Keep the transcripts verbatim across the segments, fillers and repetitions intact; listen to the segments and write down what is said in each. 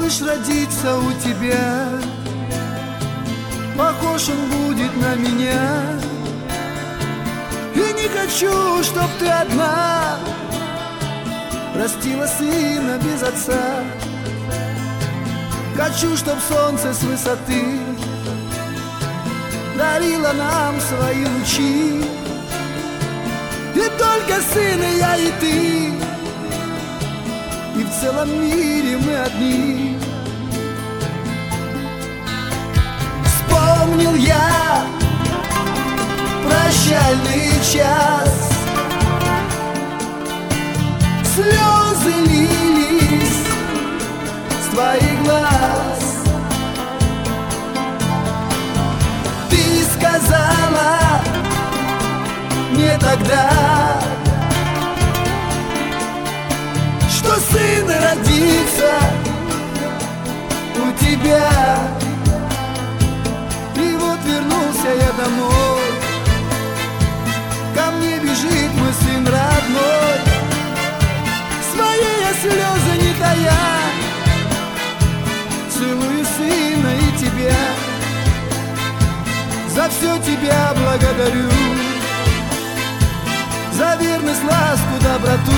малыш родится у тебя, похож он будет на меня. И не хочу, чтоб ты одна растила сына без отца. Хочу, чтоб солнце с высоты дарило нам свои лучи. И только сын и я, и ты, и в целом мире мы одни. Вспомнил я прощальный час, слезы лились с твоих глаз. Ты сказала мне тогда, что сын родится у тебя. И вот вернулся я домой, ко мне бежит мой сын родной. Свои я слезы не тая, целую сына и тебя. За все тебя благодарю, за верность, ласку, доброту.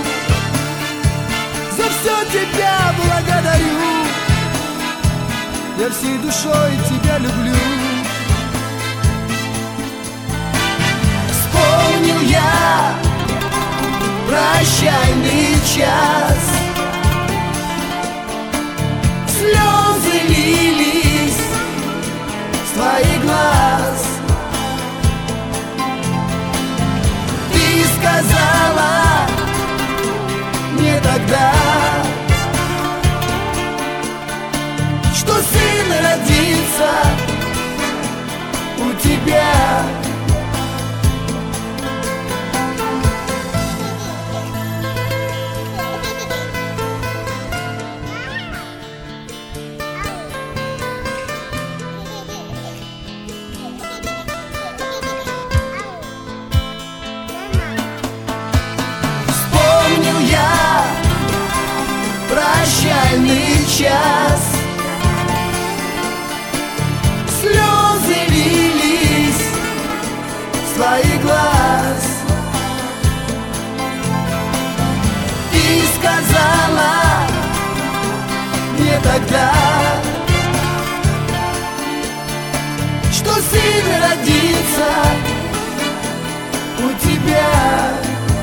За все тебя благодарю, я всей душой тебя люблю. Вспомнил я прощальный час, слезы лились с твоих глаз. Ты сказала мне тогда, что сын родится у тебя. Вспомнил я прощальный час, слезы лились с твоих глаз. Ты сказала мне тогда, что сын родится у тебя.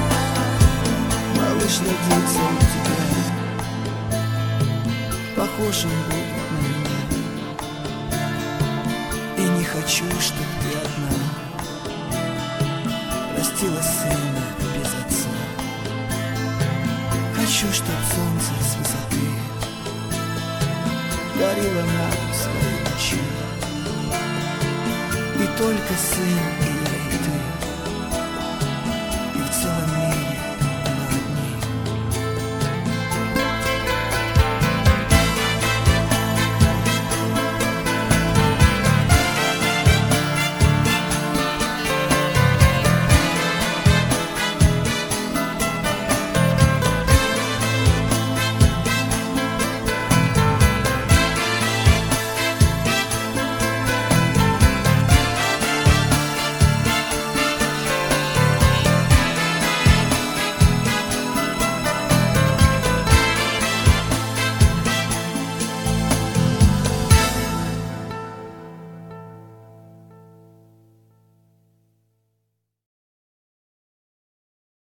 Малыш родится у тебя, похож он будет на меня. И не хочу, чтоб ты одна растила сына без отца. Хочу, чтоб солнце с высоты дарило нам свои лучи. И только сын и